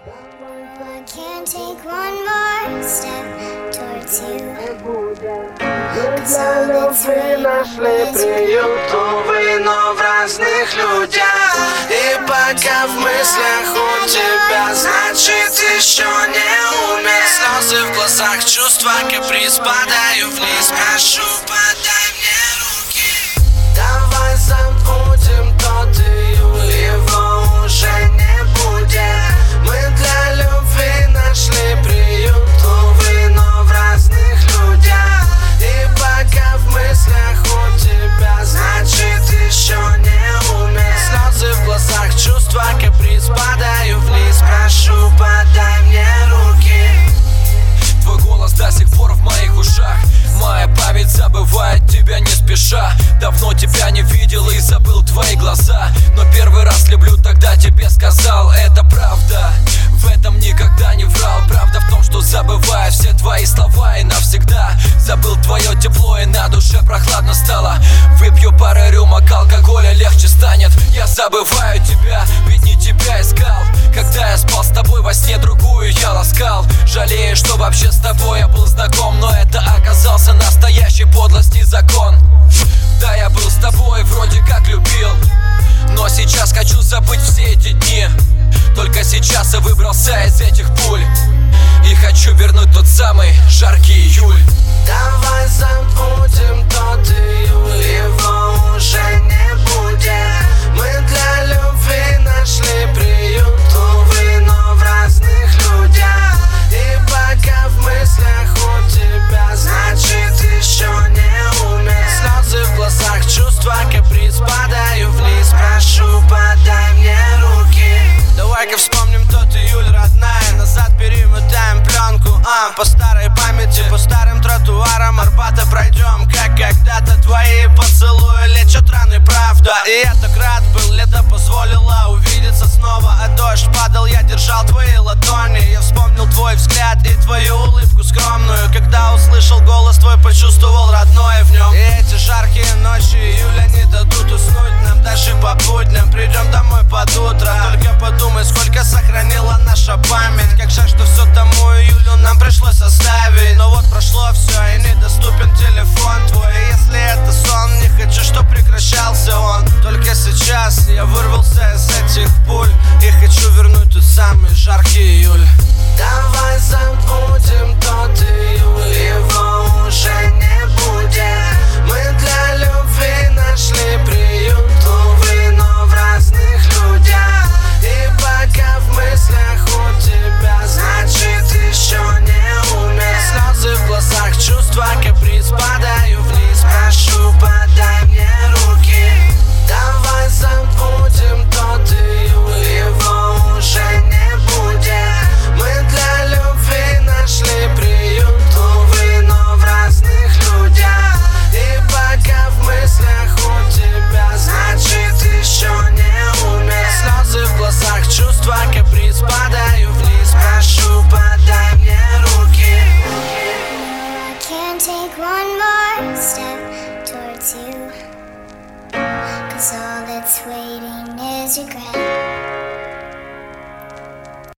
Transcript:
Can't take one more step towards you. Cause all that's нашли приют, увы, но в разных людях. И пока в мыслях у тебя, значит еще не умер. Слезы в глазах, чувства каприз, падаю вниз, прошу, подай мне руки. Давай забудем тот июль, его уже не будет. Мы для любви нашли приют, увы, но в разных людях. И пока в мыслях у тебя, значит еще не умер. Слезы в глазах, чувства каприз, падаю вниз, прошу, подай мне руки. Твой голос до сих пор в моих ушах. Моя память забывает тебя не спеша. Давно тебя не видел и забыл твои глаза. Но первый раз люблю, тогда тебе сказал. Это правда, в этом никогда не врал. Правда в том, что забываю все твои слова и навсегда. Забыл твое тепло и на душе прохладно стало. Выпью пару рюмок алкоголя, легче станет. Я забываю тебя, ведь не тебя искал. Когда я спал с тобой во сне, другую я ласкал. Жалею, что вообще с тобой я был знаком, но это оказался настоящий подлости закон. Да, я был с тобой, вроде как любил, но сейчас хочу забыть все эти дни. Только сейчас я выбрался из этих пуль и хочу вернуть тот самый жаркий июль. Давай забудем тот июль, его уже не будет. Мы для любви нашли приют, увы, но в разных людях. И пока в мыслях у тебя, значит еще не умер. Слезы в глазах, чувства каприз, падаю вниз, прошу, подай мне руки. Давай-ка вспомним тот июль, родная, назад перемотаем пленку, по старой памяти, по старым тротуарам Арбата пройдем, как когда-то. Твои поцелуи лечат раны, правда. И я так рад был, лето позволило увидеться снова. А дождь падал, я держал твои ладони. Я вспомнил твой взгляд и твою улыбку скромную. Когда услышал голос твой, почувствовал родное в нем. И эти жаркие ночи июля не дадут уснуть нам даже по будням. Придем домой под утро, только подумай, сколько сохранила наша память. Как жаль, что все тому июлю нам пришлось оставить. Но вот прошло все и недоступен телефон твой. И если это сон, не хочу, чтоб прекращался он. Только сейчас я вырвался из этих пуль и хочу вернуть тот самый жаркий